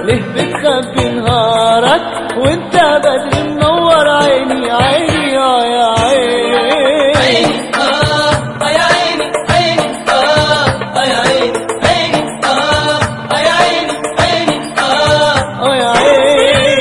ليه بتخبي نهارك وانت بدر منور عيني عيني يا عيني عيني يا عيني عيني يا عيني عيني يا عيني عيني يا عيني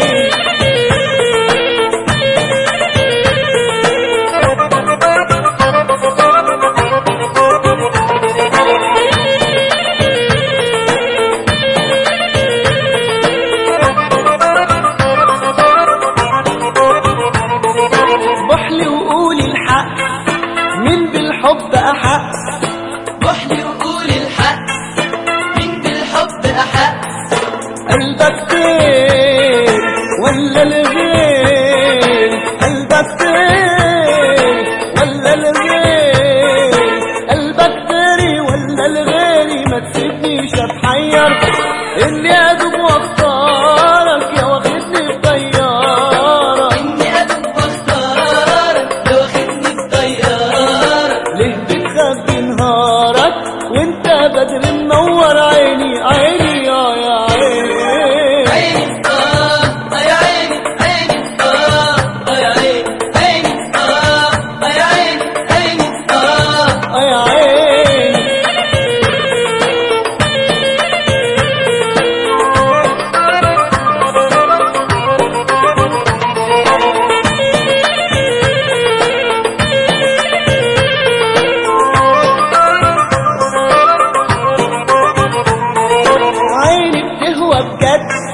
بحلي وقولي الحق مين بالحب أحق بحلي وقول الحق مين بالحب أحق قلبك فين ولا الغير قلبك فين ولا الغير قلبك فين ولا الغير ما تسيبنيش اتحير اني ادوب واختارك يا واخدني في طياره إني أدوب واختارك لو واخدني بطيارة ليه بتخبي نهارك وانت بدر منور عيني عيني يا عيني عيني يا عيني عيني يا عيني عيني يا عيني عيني يا عيني عيني بتهوى بجد